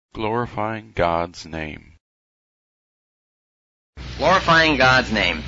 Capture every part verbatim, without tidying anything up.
Glorifying God's name. Glorifying God's name.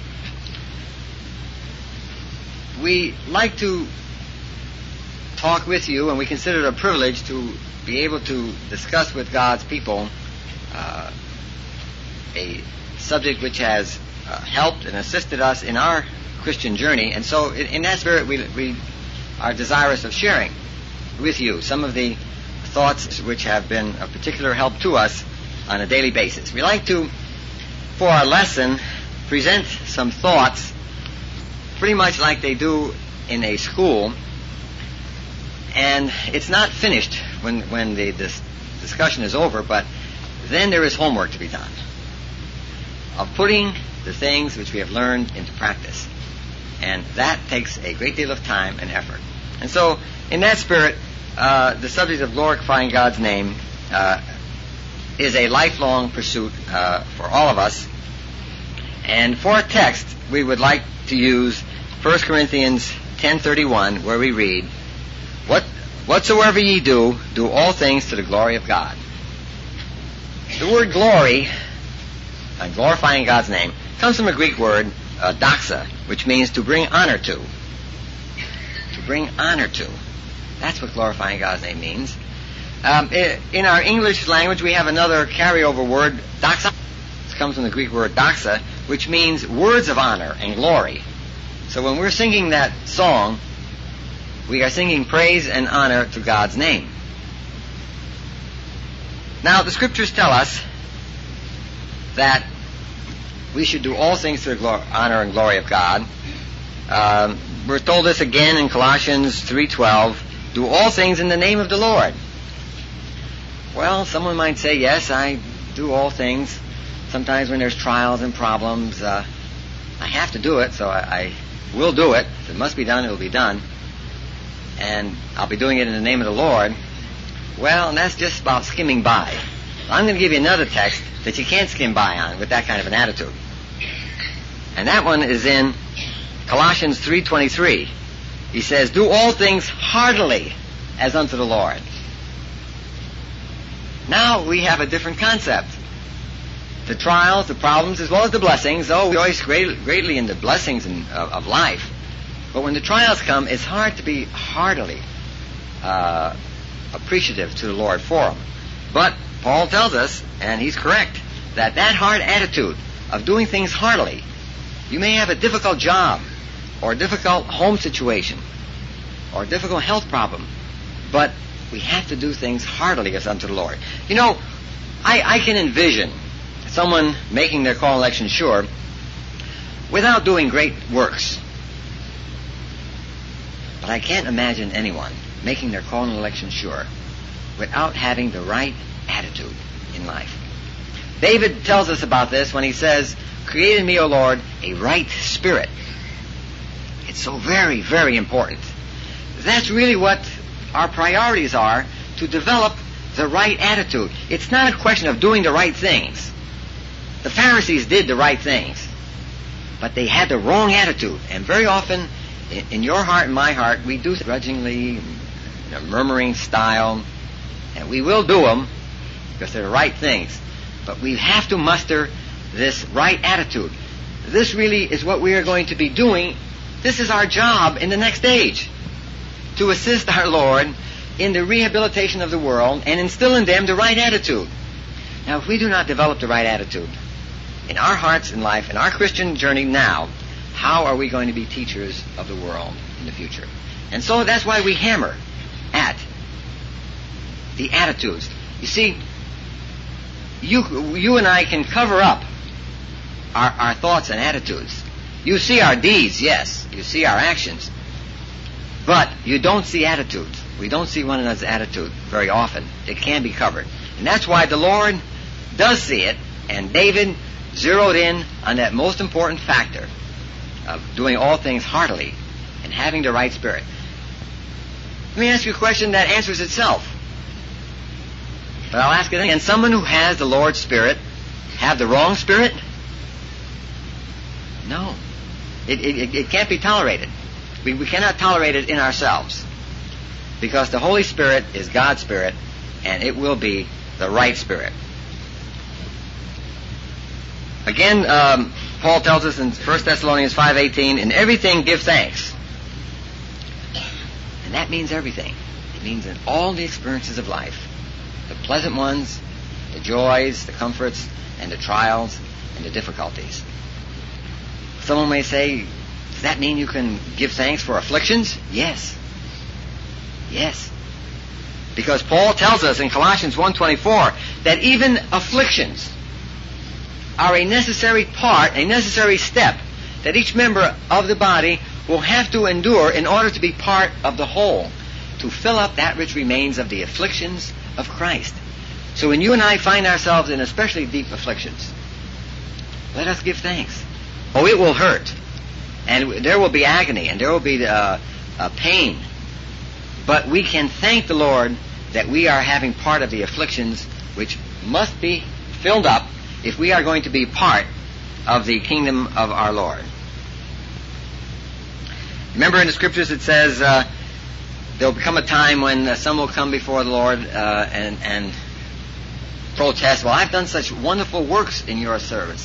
We like to talk with you, and we consider it a privilege to be able to discuss with God's people uh, a subject which has uh, helped and assisted us in our Christian journey. And so in, in that spirit, we, we are desirous of sharing with you some of the thoughts which have been of particular help to us on a daily basis. We like to, for our lesson, present some thoughts pretty much like they do in a school, and it's not finished when, when the this discussion is over, but then there is homework to be done of putting the things which we have learned into practice, and that takes a great deal of time and effort. And so in that spirit, uh, the subject of glorifying God's name uh, is a lifelong pursuit uh, for all of us. And for a text, we would like to use First Corinthians ten thirty-one, where we read, What, Whatsoever ye do, do all things to the glory of God. The word glory, and glorifying God's name, comes from a Greek word, uh, doxa, which means to bring honor to. To bring honor to. That's what glorifying God's name means. Um, in our English language, we have another carryover word, doxa. This comes from the Greek word doxa, which means words of honor and glory. So when we're singing that song, we are singing praise and honor to God's name. Now, the Scriptures tell us that we should do all things to the glor- honor and glory of God. Um, we're told this again in Colossians three twelve, do all things in the name of the Lord. Well, someone might say, yes, I do all things. Sometimes when there's trials and problems, uh, I have to do it, so I, I will do it. If it must be done, it will be done. And I'll be doing it in the name of the Lord. Well, and that's just about skimming by. I'm going to give you another text that you can't skim by on with that kind of an attitude. And that one is in Colossians three twenty-three. He says, do all things heartily as unto the Lord. Now we have a different concept. The trials, the problems, as well as the blessings, oh, we rejoice great, greatly in the blessings in, of, of life. But when the trials come, it's hard to be heartily uh, appreciative to the Lord for them. But Paul tells us, and he's correct, that that hard attitude of doing things heartily, you may have a difficult job, or a difficult home situation, or a difficult health problem, but we have to do things heartily as unto the Lord. You know, I, I can envision someone making their call and election sure without doing great works. But I can't imagine anyone making their call and election sure without having the right attitude in life. David tells us about this when he says, create in me, O Lord, a right spirit. It's so very, very important. That's really what our priorities are, to develop the right attitude. It's not a question of doing the right things. The Pharisees did the right things, but they had the wrong attitude. And very often, in, in your heart and my heart, we do grudgingly, in a murmuring style, and we will do them because they're the right things. But we have to muster this right attitude. This really is what we are going to be doing. This is our job in the next age, to assist our Lord in the rehabilitation of the world and instill in them the right attitude. Now, if we do not develop the right attitude in our hearts and life, in our Christian journey now, how are we going to be teachers of the world in the future? And so that's why we hammer at the attitudes. You see, you you and I can cover up our, our thoughts and attitudes. You see our deeds, yes. You see our actions. But you don't see attitudes. We don't see one another's attitude very often. It can be covered. And that's why the Lord does see it, and David zeroed in on that most important factor of doing all things heartily and having the right spirit. Let me ask you a question that answers itself. But I'll ask it again. Can someone who has the Lord's Spirit have the wrong spirit? No. It, it, it can't be tolerated. We, we cannot tolerate it in ourselves, because the Holy Spirit is God's Spirit, and it will be the right spirit. Again, um, Paul tells us in First Thessalonians five eighteen, in everything give thanks. And that means everything. It means in all the experiences of life, the pleasant ones, the joys, the comforts, and the trials, and the difficulties. Someone may say, does that mean you can give thanks for afflictions? Yes. Yes. Because Paul tells us in Colossians one twenty-four that even afflictions are a necessary part, a necessary step that each member of the body will have to endure in order to be part of the whole, to fill up that which remains of the afflictions of Christ. So when you and I find ourselves in especially deep afflictions, let us give thanks. Oh, it will hurt, and there will be agony, and there will be uh, uh, pain, but we can thank the Lord that we are having part of the afflictions which must be filled up if we are going to be part of the kingdom of our Lord. Remember in the scriptures it says uh, there will become a time when uh, some will come before the Lord uh, and, and protest, well, I've done such wonderful works in your service.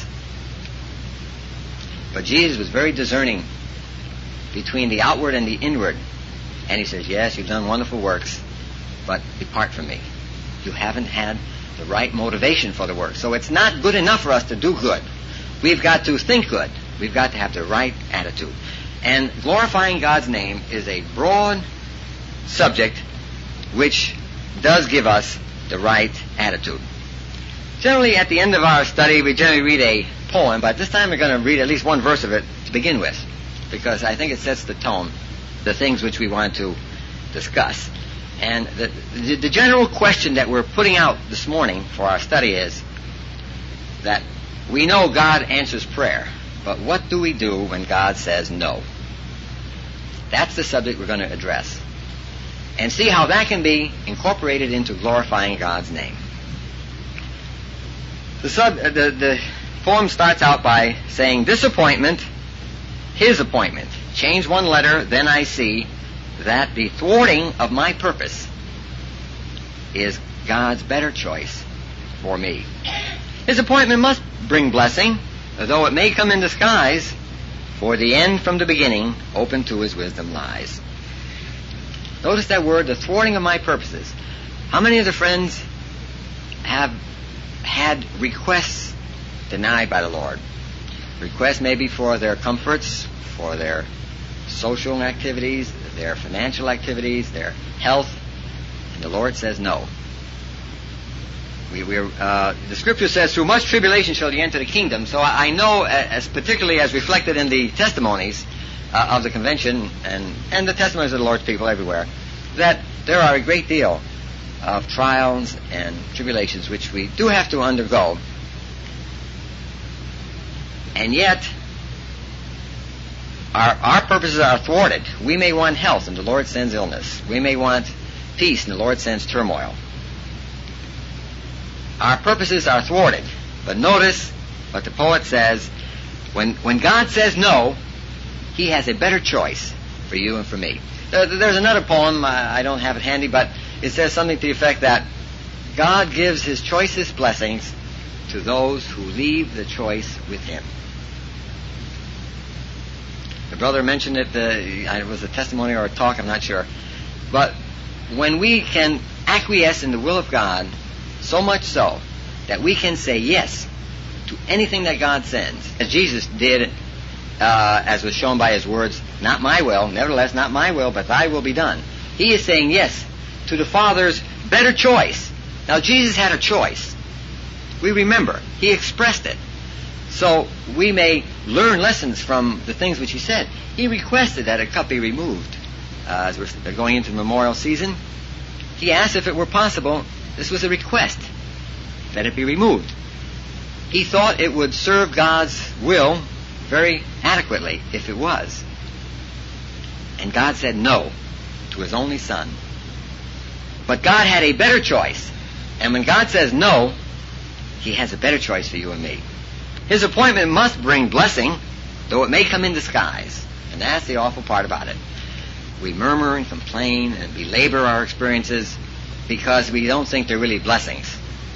But Jesus was very discerning between the outward and the inward. And he says, yes, you've done wonderful works, but depart from me. You haven't had the right motivation for the work. So it's not good enough for us to do good. We've got to think good. We've got to have the right attitude. And glorifying God's name is a broad subject which does give us the right attitude. Generally, at the end of our study, we generally read a poem, but this time we're going to read at least one verse of it to begin with, because I think it sets the tone, the things which we want to discuss. And the, the, the general question that we're putting out this morning for our study is that we know God answers prayer, but what do we do when God says no? That's the subject we're going to address, and see how that can be incorporated into glorifying God's name. The, sub, uh, the, the poem starts out by saying, this appointment, his appointment. Change one letter, then I see that the thwarting of my purpose is God's better choice for me. His appointment must bring blessing, though it may come in disguise, for the end from the beginning open to his wisdom lies. Notice that word, the thwarting of my purposes. How many of the friends have had requests denied by the Lord? Requests maybe for their comforts, for their social activities, their financial activities, their health, and the Lord says no. We, we're, uh, the Scripture says, through much tribulation shall you enter the kingdom. So I, I know, as particularly as reflected in the testimonies uh, of the convention and, and the testimonies of the Lord's people everywhere, that there are a great deal of trials and tribulations which we do have to undergo. And yet, our, our purposes are thwarted. We may want health, and the Lord sends illness. We may want peace, and the Lord sends turmoil. Our purposes are thwarted. But notice what the poet says. When, when God says no, he has a better choice for you and for me. There, there's another poem, I don't have it handy, but it says something to the effect that God gives his choicest blessings to those who leave the choice with him. The brother mentioned it, uh, it was a testimony or a talk, I'm not sure. But when we can acquiesce in the will of God, so much so that we can say yes to anything that God sends, as Jesus did, uh, as was shown by his words, not my will, nevertheless not my will, but thy will be done. He is saying yes to the Father's better choice. Now Jesus had a choice. We remember, he expressed it. So we may learn lessons from the things which he said. He requested that a cup be removed. Uh, as we're going into the memorial season, he asked if it were possible. This was a request that it be removed. He thought it would serve God's will very adequately if it was. And God said no to his only son. But God had a better choice. And when God says no, he has a better choice for you and me. His appointment must bring blessing, though it may come in disguise. And that's the awful part about it. We murmur and complain and belabor our experiences because we don't think they're really blessings.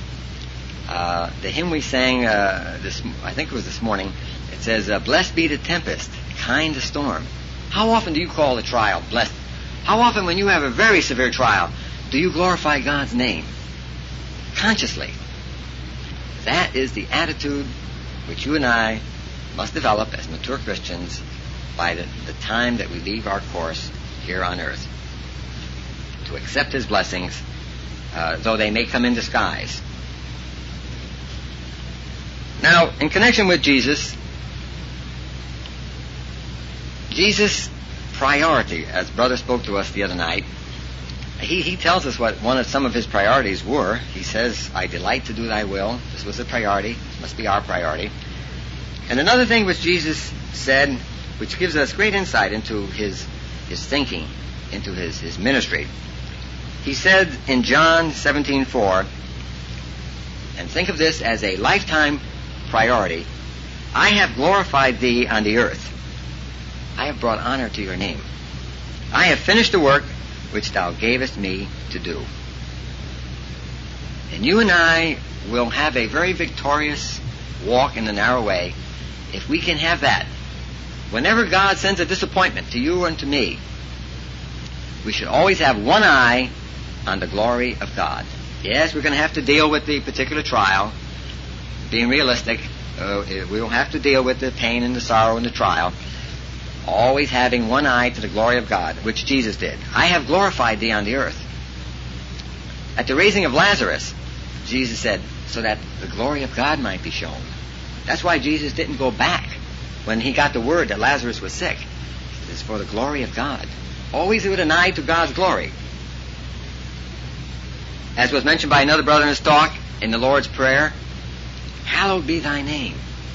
Uh, the hymn we sang, uh, this, I think it was this morning, it says, uh, blessed be the tempest, kind the storm. How often do you call the trial blessed? How often when you have a very severe trial, do you glorify God's name? Consciously. That is the attitude which you and I must develop as mature Christians by the, the time that we leave our course here on earth. To accept His blessings, uh, though they may come in disguise. Now, in connection with Jesus, Jesus' priority, as Brother spoke to us the other night, he, he tells us what one of some of His priorities were. He says, I delight to do Thy will. This was a priority. This must be our priority. And another thing which Jesus said, which gives us great insight into His, his thinking, into His, his ministry. He said in John seventeen four, and think of this as a lifetime priority, I have glorified Thee on the earth. I have brought honor to Your name. I have finished the work which Thou gavest me to do. And you and I will have a very victorious walk in the narrow way if we can have that. Whenever God sends a disappointment to you and to me, we should always have one eye on the glory of God. Yes, we're going to have to deal with the particular trial. Being realistic, uh, we will have to deal with the pain and the sorrow and the trial. Always having one eye to the glory of God, which Jesus did. I have glorified Thee on the earth. At the raising of Lazarus, Jesus said, so that the glory of God might be shown. That's why Jesus didn't go back when He got the word that Lazarus was sick. It's for the glory of God. Always with an eye to God's glory. As was mentioned by another brother in his talk in the Lord's Prayer, hallowed be Thy name,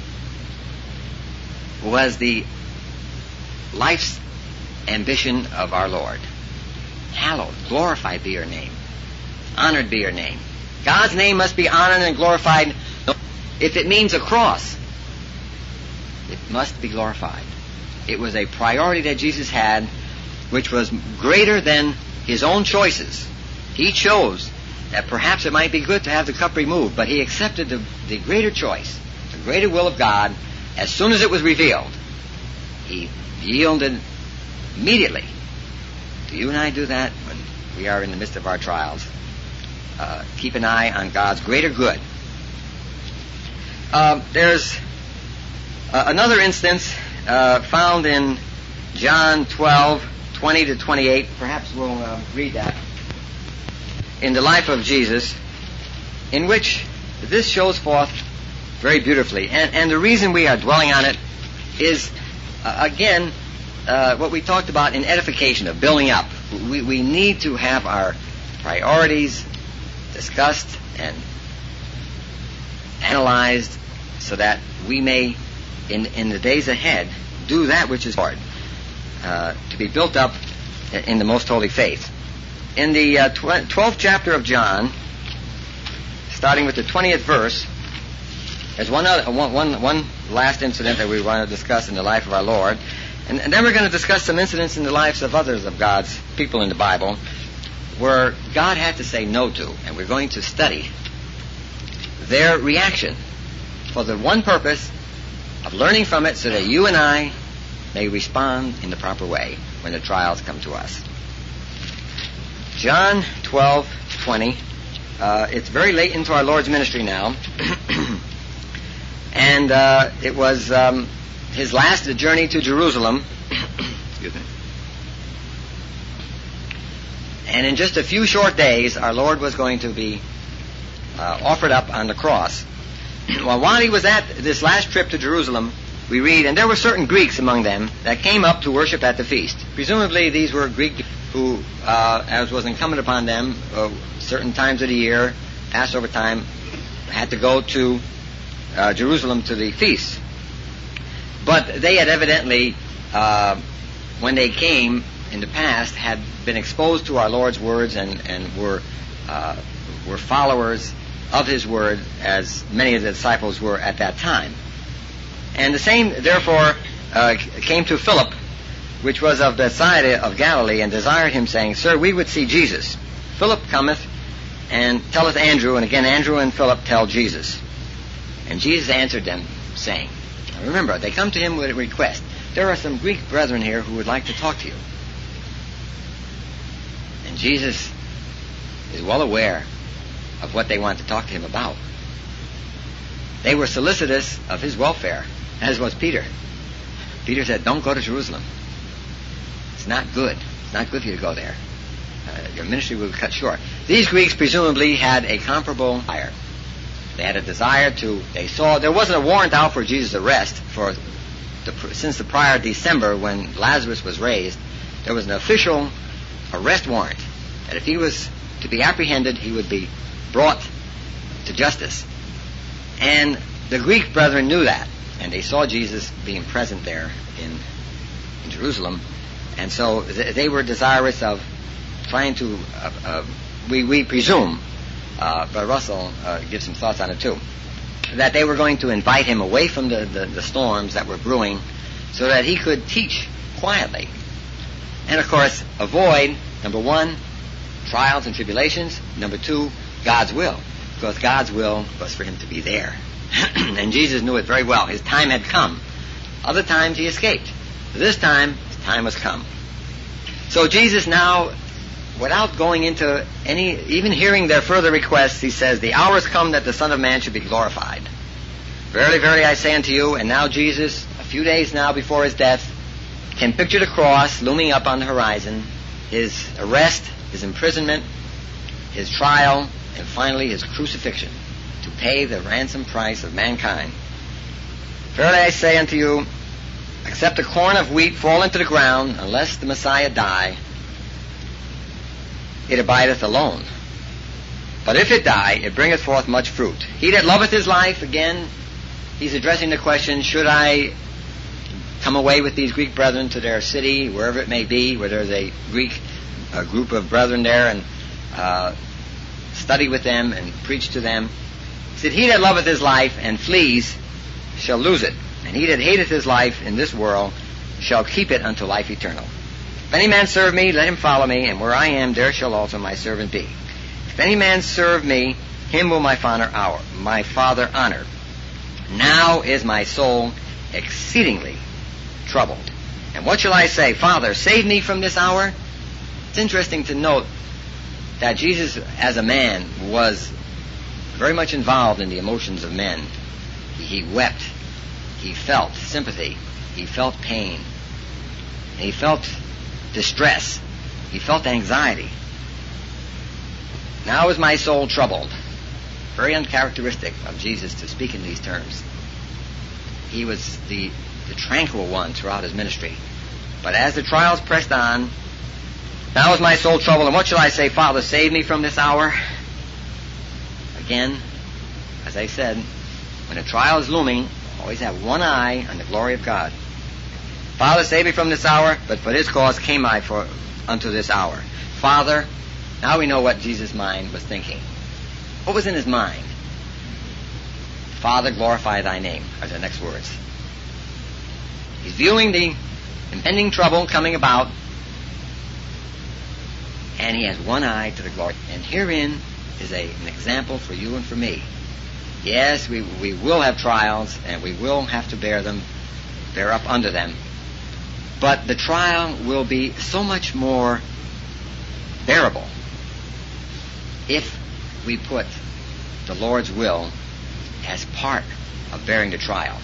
was the life's ambition of our Lord. Hallowed, glorified be Your name. Honored be Your name. God's name must be honored and glorified. If it means a cross, it must be glorified. It was a priority that Jesus had, which was greater than His own choices. He chose that perhaps it might be good to have the cup removed, but He accepted the, the greater choice, the greater will of God, as soon as it was revealed. He yielded immediately. Do you and I do that when we are in the midst of our trials? Uh, keep an eye on God's greater good. Uh, there's uh, another instance uh, found in John twelve twenty to twenty-eight. Perhaps we'll uh, read that. In the life of Jesus, in which this shows forth very beautifully. And, and the reason we are dwelling on it is, uh, again, uh, what we talked about in edification, of building up. We, we need to have our priorities discussed and analyzed so that we may, in, in the days ahead, do that which is hard, uh, to be built up in the most holy faith. In the uh, tw- twelfth chapter of John, starting with the twentieth verse, there's one, other, one, one, one last incident that we want to discuss in the life of our Lord. And, and then we're going to discuss some incidents in the lives of others of God's people in the Bible where God had to say no to. And we're going to study their reaction for the one purpose of learning from it so that you and I may respond in the proper way when the trials come to us. John twelve twenty. Uh, it's very late into our Lord's ministry now. And uh, it was um, His last journey to Jerusalem. Excuse me. And in just a few short days, our Lord was going to be uh, offered up on the cross. Well, while He was at this last trip to Jerusalem, we read, and there were certain Greeks among them that came up to worship at the feast. Presumably these were Greek who, uh, as was incumbent upon them, uh, certain times of the year, Passover time, had to go to uh, Jerusalem to the feast. But they had evidently, uh, when they came in the past, had been exposed to our Lord's words and, and were uh, were followers of His word, as many of the disciples were at that time. And the same, therefore, uh, came to Philip, which was of Bethsaida of Galilee, and desired him, saying, Sir, we would see Jesus. Philip cometh and telleth Andrew, and again Andrew and Philip tell Jesus. And Jesus answered them, saying, now remember, they come to him with a request. There are some Greek brethren here who would like to talk to you. And Jesus is well aware of what they want to talk to him about. They were solicitous of his welfare, as was Peter. Peter said, don't go to Jerusalem. It's not good. It's not good for you to go there. Uh, your ministry will be cut short. These Greeks presumably had a comparable desire. They had a desire to, they saw, there wasn't a warrant out for Jesus' arrest for the, since the prior December when Lazarus was raised. There was an official arrest warrant that if he was to be apprehended, he would be brought to justice. And the Greek brethren knew that, and they saw Jesus being present there in, in Jerusalem, and so th- they were desirous of trying to, uh, uh, we, we presume, uh, but Russell uh, gives some thoughts on it too, that they were going to invite him away from the, the, the storms that were brewing so that he could teach quietly. And of course, avoid, number one, trials and tribulations, number two, God's will, because God's will was for him to be there. And Jesus knew it very well. His time had come. Other times he escaped. This time, his time was come. So Jesus now, without going into any, even hearing their further requests, he says, the hour is come that the Son of Man should be glorified. Verily, verily, I say unto you, and now Jesus, a few days now before his death, can picture the cross looming up on the horizon, his arrest, his imprisonment, his trial, and finally his crucifixion, to pay the ransom price of mankind. Verily I say unto you, except a corn of wheat fall into the ground, unless the Messiah die, it abideth alone. But if it die, it bringeth forth much fruit. He that loveth his life, again, he's addressing the question, should I come away with these Greek brethren to their city, wherever it may be, where there's a Greek a group of brethren there, and uh, study with them and preach to them? He said, he that loveth his life and flees shall lose it, and he that hateth his life in this world shall keep it unto life eternal. If any man serve me, let him follow me, and where I am, there shall also my servant be. If any man serve me, him will my father hour, my father honor. Now is my soul exceedingly troubled. And what shall I say? Father, save me from this hour? It's interesting to note that Jesus, as a man, was very much involved in the emotions of men. He wept. He felt sympathy. He felt pain. He felt distress. He felt anxiety. Now is my soul troubled. Very uncharacteristic of Jesus to speak in these terms. He was the, the tranquil one throughout his ministry. But as the trials pressed on, now is my soul troubled, and what shall I say? Father, save me from this hour? Again, as I said, when a trial is looming, always have one eye on the glory of God. Father, save me from this hour, but for this cause came I for unto this hour. Father, now we know what Jesus' mind was thinking. What was in his mind? Father, glorify thy name, are the next words. He's viewing the impending trouble coming about, and he has one eye to the glory. And herein is a, an example for you and for me. Yes, we, we will have trials, and we will have to bear them, bear up under them. But the trial will be so much more bearable if we put the Lord's will as part of bearing the trial.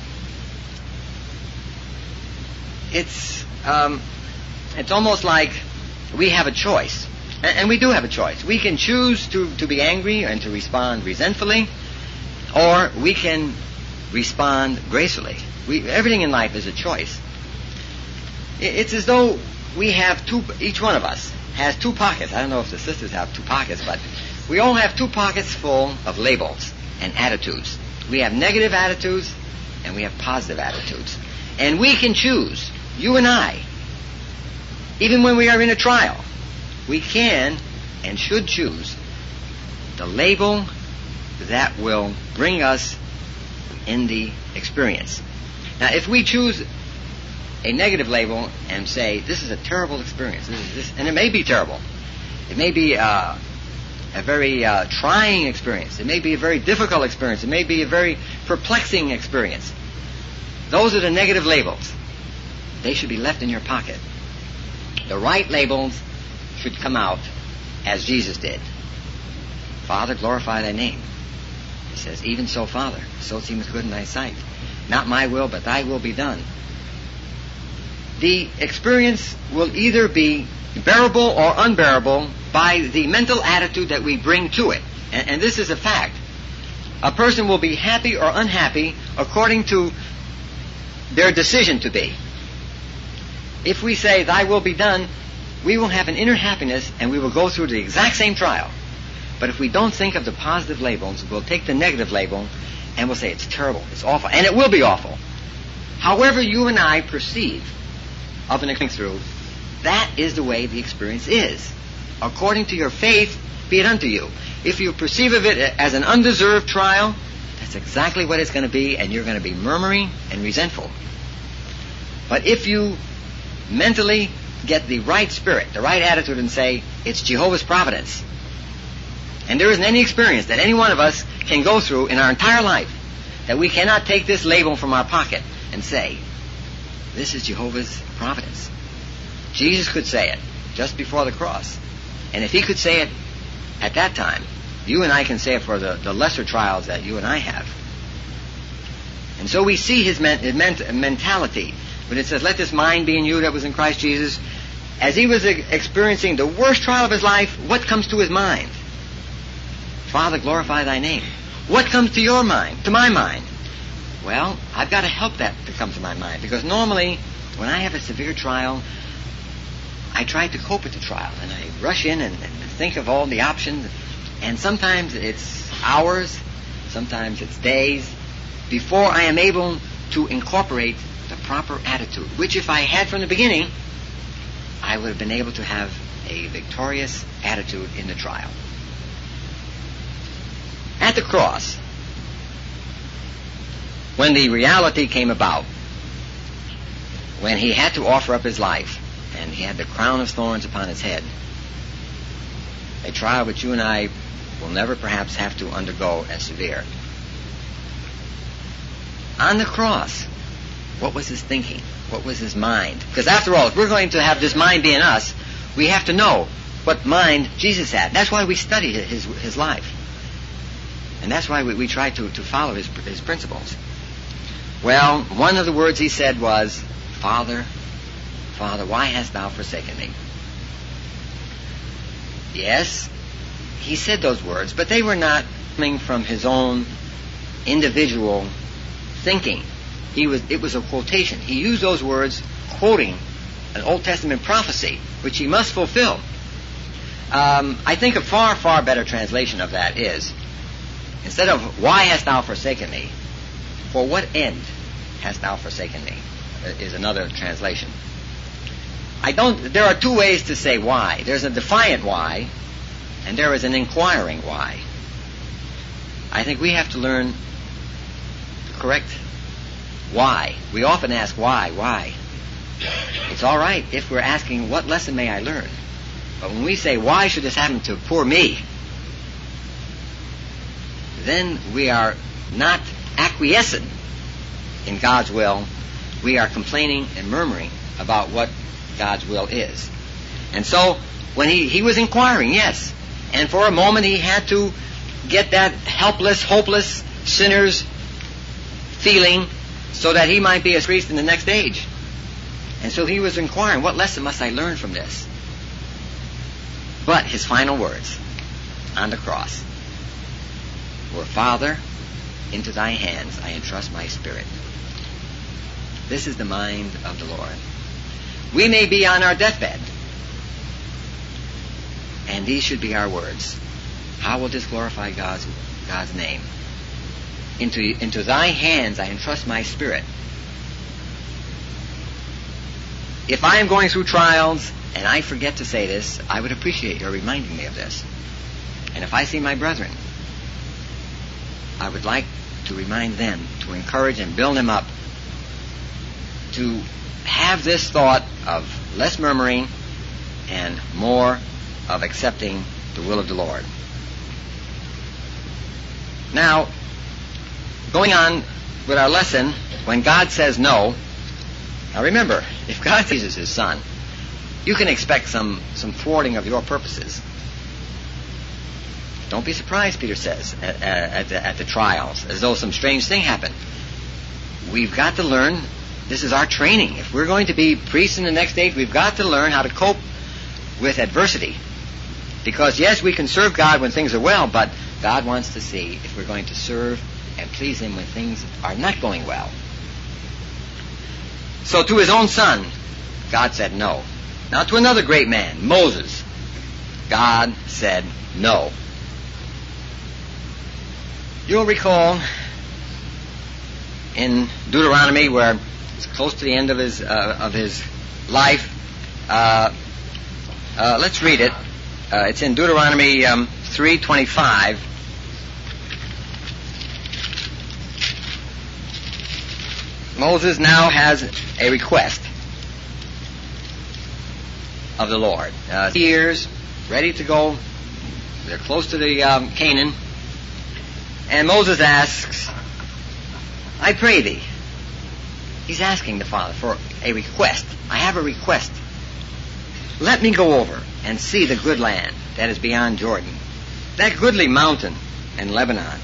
It's um, it's almost like we have a choice. And, and we do have a choice. We can choose to, to be angry and to respond resentfully, or we can respond gracefully. We, everything in life is a choice. It, it's as though we have two, each one of us has two pockets. I don't know if the sisters have two pockets, but we all have two pockets full of labels and attitudes. We have negative attitudes and we have positive attitudes. And we can choose, you and I, even when we are in a trial, we can and should choose the label that will bring us in the experience. Now, if we choose a negative label and say, this is a terrible experience, this is this, and it may be terrible. It may be uh, a very uh, trying experience. It may be a very difficult experience. It may be a very perplexing experience. Those are the negative labels. They should be left in your pocket. The right labels should come out as Jesus did. Father, glorify thy name. He says, even so, Father, so seemeth good in thy sight. Not my will, but thy will be done. The experience will either be bearable or unbearable by the mental attitude that we bring to it. And, and this is a fact. A person will be happy or unhappy according to their decision to be. If we say, thy will be done, we will have an inner happiness and we will go through the exact same trial. But if we don't think of the positive labels, we'll take the negative label and we'll say, it's terrible, it's awful, and it will be awful. However you and I perceive of an experience through, that is the way the experience is. According to your faith, be it unto you. If you perceive of it as an undeserved trial, that's exactly what it's going to be, and you're going to be murmuring and resentful. But if you mentally get the right spirit, the right attitude, and say, it's Jehovah's providence, and there isn't any experience that any one of us can go through in our entire life that we cannot take this label from our pocket and say, this is Jehovah's providence. Jesus could say it just before the cross. And if he could say it at that time, you and I can say it for the, the lesser trials that you and I have. And so we see his, men, his ment- mentality when it says, let this mind be in you that was in Christ Jesus. As he was e- experiencing the worst trial of his life, what comes to his mind? Father, glorify thy name. What comes to your mind, to my mind? Well, I've got to help that to come to my mind, because normally when I have a severe trial, I try to cope with the trial, and I rush in and, and think of all the options, and sometimes it's hours, sometimes it's days, before I am able to incorporate the proper attitude, which if I had from the beginning, I would have been able to have a victorious attitude in the trial. At the cross, when the reality came about, when he had to offer up his life, and he had the crown of thorns upon his head, a trial which you and I will never perhaps have to undergo as severe. On the cross, what was his thinking? What was his mind? Because after all, if we're going to have this mind be in us, we have to know what mind Jesus had. That's why we study his, his life. And that's why we, we try to, to follow his, his principles. Well, one of the words he said was, Father, Father, why hast thou forsaken me? Yes, he said those words, but they were not coming from his own individual thinking. He was, it was a quotation. He used those words quoting an Old Testament prophecy, which he must fulfill. Um, I think a far, far better translation of that is, instead of, why hast thou forsaken me, for what end hast thou forsaken me, is another translation. I don't, there are two ways to say why. There's a defiant why, and there is an inquiring why. I think we have to learn the correct why. We often ask why, why. It's all right if we're asking, what lesson may I learn? But when we say, why should this happen to poor me? Then we are not acquiescent in God's will. We are complaining and murmuring about what God's will is. And so, when he, he was inquiring, yes, and for a moment he had to get that helpless, hopeless sinner's feeling so that he might be a priest in the next age. And so he was inquiring, what lesson must I learn from this? But his final words on the cross were, Father, into thy hands I entrust my spirit. This is the mind of the Lord. We may be on our deathbed, and these should be our words. How will this glorify God's, God's name? Into, into thy hands I entrust my spirit. If I am going through trials and I forget to say this, I would appreciate your reminding me of this. And if I see my brethren, I would like to remind them, to encourage and build them up, to have this thought of less murmuring and more of accepting the will of the Lord. Now, going on with our lesson, when God says no, now remember, if God uses his son, you can expect some, some thwarting of your purposes. Don't be surprised, Peter says, at, at, the, at the trials, as though some strange thing happened. We've got to learn, this is our training. If we're going to be priests in the next age, we've got to learn how to cope with adversity. Because, yes, we can serve God when things are well, but God wants to see if we're going to serve and please him when things are not going well. So to his own son, God said no. Now to another great man, Moses, God said no. You'll recall in Deuteronomy, where it's close to the end of his uh, of his life. Uh, uh, let's read it. Uh, it's in Deuteronomy um, three twenty-five. Moses now has a request of the Lord. Uh, years, ready to go. They're close to the um, Canaan. And Moses asks, I pray thee. He's asking the Father for a request. I have a request. Let me go over and see the good land that is beyond Jordan, that goodly mountain in Lebanon.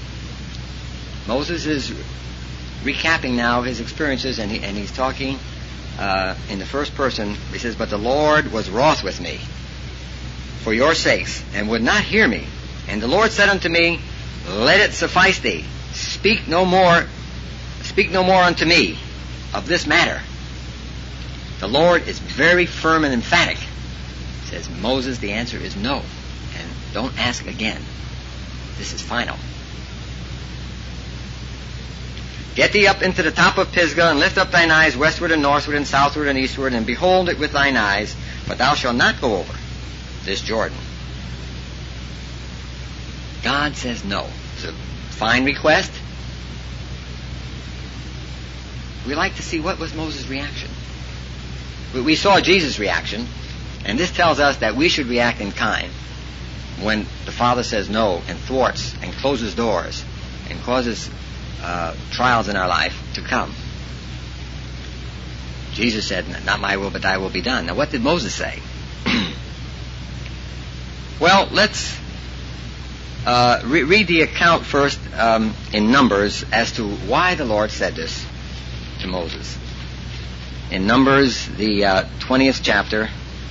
Moses is recapping now his experiences, and, he, and he's talking uh, in the first person. He says, but the Lord was wroth with me for your sakes, and would not hear me. And the Lord said unto me, let it suffice thee. Speak no more, speak no more unto me of this matter. The Lord is very firm and emphatic. He says, Moses, the answer is no. And don't ask again. This is final. Get thee up into the top of Pisgah, and lift up thine eyes westward and northward and southward and eastward, and behold it with thine eyes, but thou shalt not go over this Jordan. God says no. It's a fine request. We like to see what was Moses' reaction. We saw Jesus' reaction, and this tells us that we should react in kind when the Father says no and thwarts and closes doors and causes uh, trials in our life to come. Jesus said, not my will, but thy will be done. Now, what did Moses say? Well, let's uh, re- read the account first um, in Numbers as to why the Lord said this to Moses. In Numbers, the uh, twentieth chapter,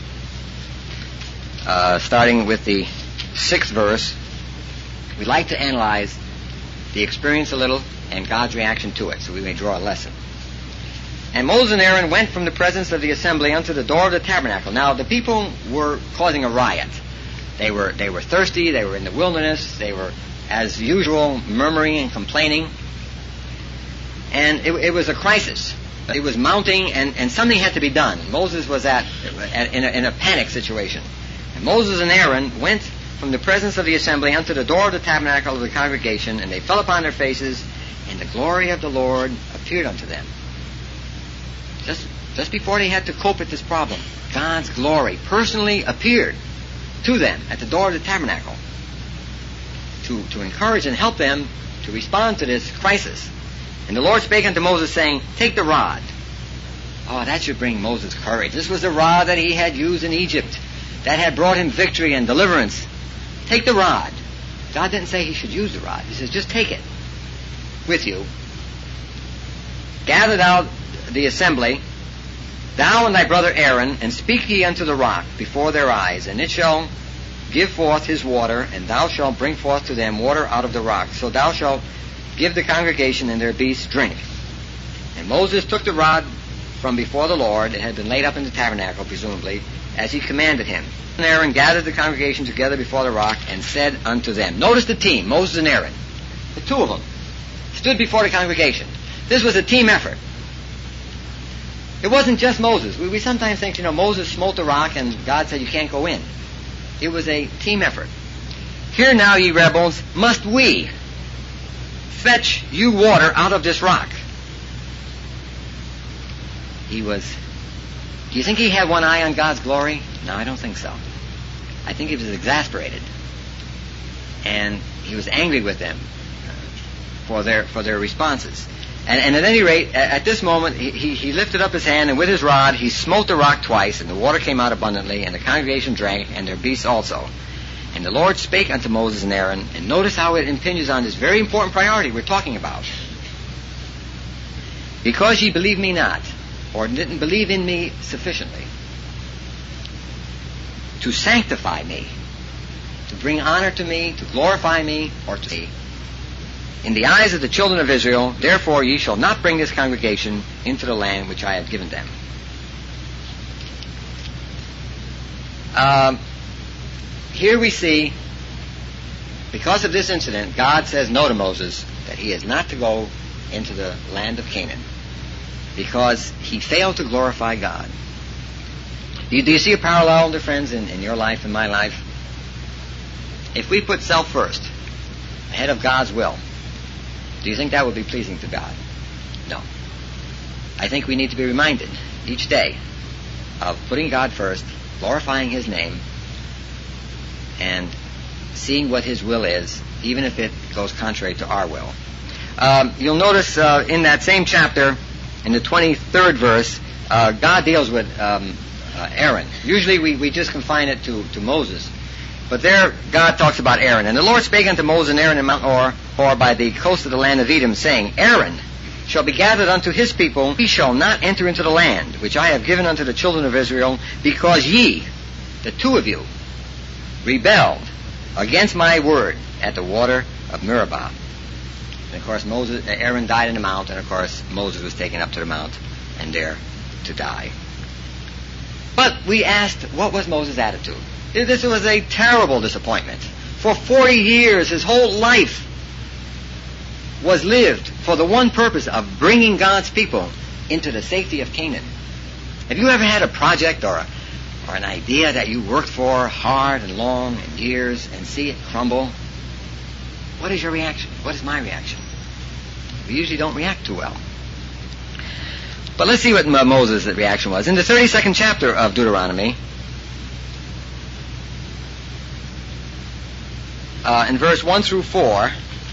uh, starting with the sixth verse, we like to analyze the experience a little and God's reaction to it, so we may draw a lesson. And Moses and Aaron went from the presence of the assembly unto the door of the tabernacle. Now, the people were causing a riot. They were they were thirsty. They were in the wilderness. They were, as usual, murmuring and complaining. And it, it was a crisis. It was mounting, and, and something had to be done. Moses was at, at in, a, in a panic situation. And Moses and Aaron went from the presence of the assembly unto the door of the tabernacle of the congregation, and they fell upon their faces, and the glory of the Lord appeared unto them. Just, just before they had to cope with this problem, God's glory personally appeared to them at the door of the tabernacle to, to encourage and help them to respond to this crisis. And the Lord spake unto Moses, saying, take the rod. Oh, that should bring Moses courage. This was the rod that he had used in Egypt, that had brought him victory and deliverance. Take the rod. God didn't say he should use the rod. He says, just take it with you. Gather thou the assembly, thou and thy brother Aaron, and speak ye unto the rock before their eyes, and it shall give forth his water, and thou shalt bring forth to them water out of the rock. So thou shalt give the congregation and their beasts drink. And Moses took the rod from before the Lord. It had been laid up in the tabernacle, presumably, as he commanded him. And Aaron gathered the congregation together before the rock, and said unto them. Notice the team, Moses and Aaron. The two of them stood before the congregation. This was a team effort. It wasn't just Moses. We, we sometimes think, you know, Moses smote the rock and God said you can't go in. It was a team effort. Hear now, ye rebels, must we fetch you water out of this rock? He was... Do you think he had one eye on God's glory? No, I don't think so. I think he was exasperated. And he was angry with them for their for their responses. And, and at any rate, at, at this moment, he, he, he lifted up his hand, and with his rod he smote the rock twice, and the water came out abundantly, and the congregation drank, and their beasts also. And the Lord spake unto Moses and Aaron, and notice how it impinges on this very important priority we're talking about. Because ye believe me not, or didn't believe in me sufficiently, to sanctify me, to bring honor to me, to glorify me, or to me, in the eyes of the children of Israel, therefore ye shall not bring this congregation into the land which I have given them. Um, here we see, because of this incident, God says no to Moses, that he is not to go into the land of Canaan, because he failed to glorify God. Do you, do you see a parallel, dear friends, in, in your life and my life? If we put self first, ahead of God's will, do you think that would be pleasing to God? No. I think we need to be reminded each day of putting God first, glorifying his name, and seeing what his will is, even if it goes contrary to our will. Um, you'll notice uh, in that same chapter, in the twenty-third verse, uh, God deals with um, uh, Aaron. Usually we, we just confine it to, to Moses. But there God talks about Aaron. And the Lord spake unto Moses and Aaron in Mount Hor, or by the coast of the land of Edom, saying, Aaron shall be gathered unto his people, he shall not enter into the land which I have given unto the children of Israel, because ye, the two of you, rebelled against my word at the water of Meribah. And of course Moses, Aaron died in the mount, and of course Moses was taken up to the mount and there to die. But we asked, what was Moses' attitude? This was a terrible disappointment. For forty years, his whole life was lived for the one purpose of bringing God's people into the safety of Canaan. Have you ever had a project or a, or an idea that you worked for hard and long and years and see it crumble? What is your reaction? What is my reaction? We usually don't react too well. But let's see what Moses' reaction was. In the thirty-second chapter of Deuteronomy, Uh, in verse one through four,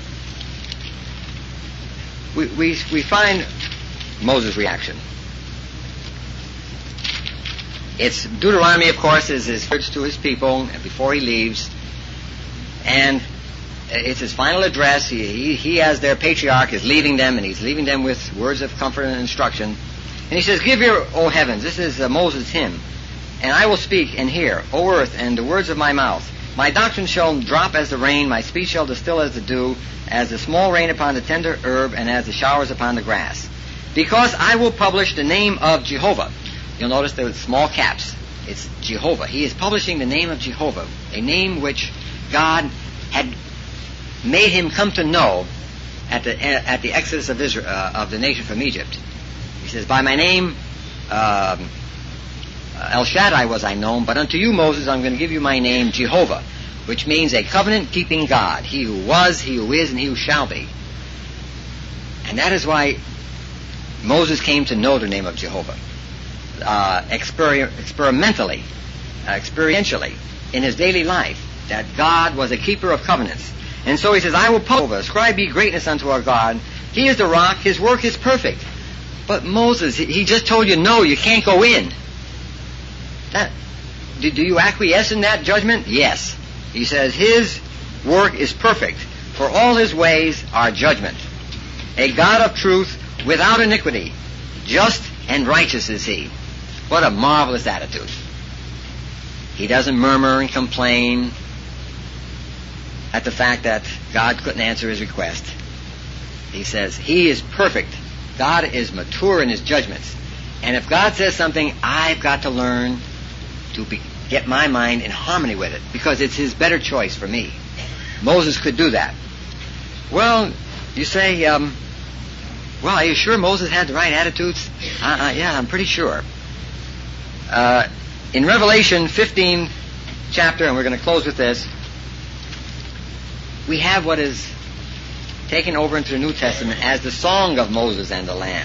we, we, we find Moses' reaction. It's Deuteronomy, of course, is his words to his people before he leaves, and it's his final address. He, he, he as their patriarch, is leaving them, and he's leaving them with words of comfort and instruction. And he says, Give ear, O heavens, this is uh, Moses' hymn, and I will speak and hear, O earth, and the words of my mouth. My doctrine shall drop as the rain, my speech shall distill as the dew, as the small rain upon the tender herb, and as the showers upon the grass. Because I will publish the name of Jehovah. You'll notice there are small caps. It's Jehovah. He is publishing the name of Jehovah, a name which God had made him come to know at the at the exodus of Israel, uh, of the nation from Egypt. He says, By my name, um, El Shaddai was I known, but unto you, Moses, I'm going to give you my name, Jehovah, which means a covenant-keeping God, he who was, he who is, and he who shall be. And that is why Moses came to know the name of Jehovah, uh, exper- experimentally, uh, experientially, in his daily life, that God was a keeper of covenants. And so he says, I will publish, ascribe ye greatness unto our God. He is the rock, his work is perfect. But Moses, he just told you, no, you can't go in. That, do, do you acquiesce in that judgment? Yes. He says his work is perfect, for all his ways are judgment. A God of truth without iniquity, just and righteous is he. What a marvelous attitude. He doesn't murmur and complain at the fact that God couldn't answer his request. He says he is perfect. God is mature in his judgments. And if God says something, I've got to learn to be, get my mind in harmony with it, because it's his better choice for me. Moses could do that. Well, you say, um, well, are you sure Moses had the right attitudes? Uh, uh, yeah, I'm pretty sure. Uh, in Revelation fifteen chapter, and we're going to close with this, we have what is taken over into the New Testament as the Song of Moses and the Lamb.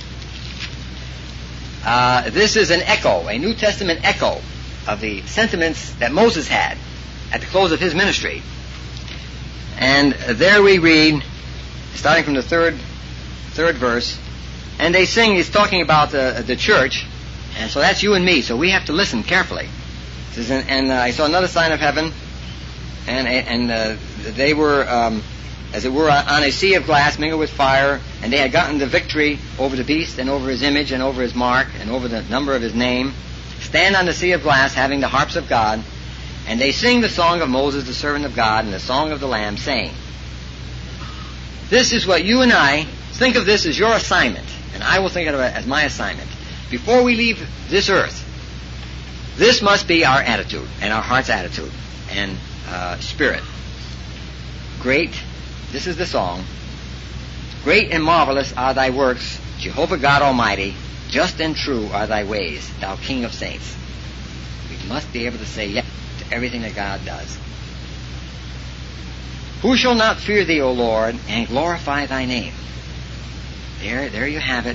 Uh, this is an echo, a New Testament echo of the sentiments that Moses had at the close of his ministry. And there we read, starting from the third third verse, and they sing, he's talking about the, the church, and so that's you and me, so we have to listen carefully. It says, and, and uh, I saw another sign of heaven, and, and uh, they were, um, as it were, on a sea of glass mingled with fire, and they had gotten the victory over the beast and over his image and over his mark and over the number of his name, stand on the sea of glass having the harps of God, and they sing the song of Moses, the servant of God, and the song of the Lamb, saying, this is what you and I, think of this as your assignment, and I will think of it as my assignment. Before we leave this earth, this must be our attitude, and our heart's attitude, and uh, spirit. Great, this is the song, great and marvelous are thy works, Jehovah God Almighty, just and true are thy ways, thou King of saints. We must be able to say yes to everything that God does. Who shall not fear thee, O Lord, and glorify thy name? There, there you have it.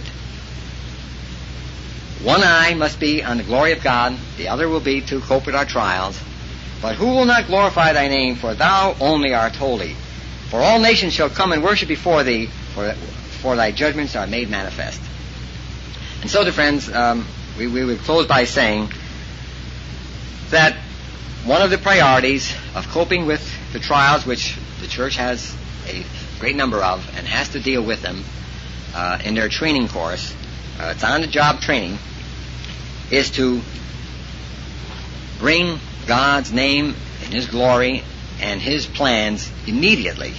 One eye must be on the glory of God, the other will be to cope with our trials. But who will not glorify thy name? For thou only art holy. For all nations shall come and worship before thee, for, for thy judgments are made manifest. And so, dear friends, um, we, we would close by saying that one of the priorities of coping with the trials which the church has a great number of and has to deal with them uh, in their training course, uh, it's on-the-job training, is to bring God's name and His glory and His plans immediately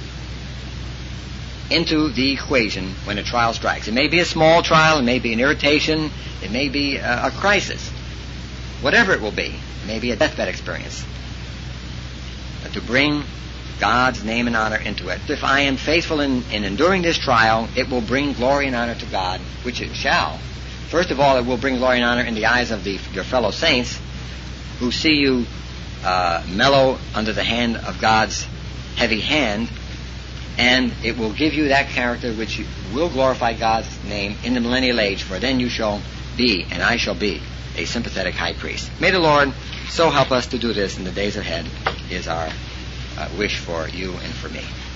into the equation when a trial strikes. It may be a small trial, it may be an irritation, it may be a, a crisis. Whatever it will be, it may be a deathbed experience. But to bring God's name and honor into it. If I am faithful in, in enduring this trial, it will bring glory and honor to God, which it shall. First of all, it will bring glory and honor in the eyes of the, your fellow saints who see you uh, mellow under the hand of God's heavy hand, and it will give you that character which will glorify God's name in the millennial age, for then you shall be, and I shall be, a sympathetic high priest. May the Lord so help us to do this in the days ahead, is our uh, wish for you and for me.